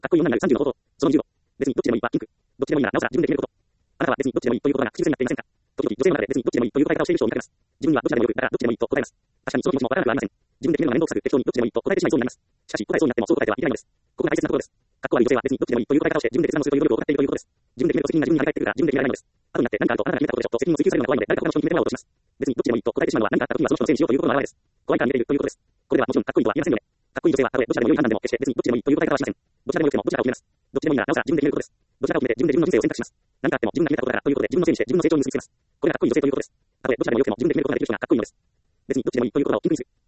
かっこいい女になる30の方法。その20度。別にどっちでもいいわ、ピンク。どっちでもいいなら、なおさら自分で決めること。あなたは別にどっちでもいいということが口癖になっていませんか？時々女性の中で別にどっちでもいいという答え方をしている人を見かけます。自分にはどちらでもよく、だからどっちでもいいと答えます。確かにその気持ちもわからなくはありません。自分で決めるのが面倒くさく、適当にどっちでもいいと答えてしまいそうになります。しかし、答えそうになってもそう答えてはいけないのです。ここが大切なところです。かっこ悪い女性は別にどっちでもいいという答え方をして自分で決断をするという努力を行っているということです。自分で決めると責任が自分に張り返ってくるから自分で決められないのです。後になって何かあるとあなたが決めたことでしょと責任を追及されるのが怖いので誰か他の人に決めてもらおうとします。別にどっちでもいいと答えてしまうのは何かあった時にはその人のせいにしようということの表れです。怖いから逃げているということです。これではもちろんかっこいいとは言えませんよね。かっこいい女性はたとえどちらでも良い判断でも決して別にどっちでもいいという答え方はしません。どちらでもよくてもどちらかを決めます。どっちでもいいならなおさら自分で決めることです。どちらかを決めて自分で自分の人生を選択します。何かあっても自分が決めたことだからということで自分のせいにして自分の成長に結びつけます。これがかっこいい女性ということです。たとえどちらでもよくても自分で決めることができる人がかっこいいのです。別にどっちでもいいということをピンクにする。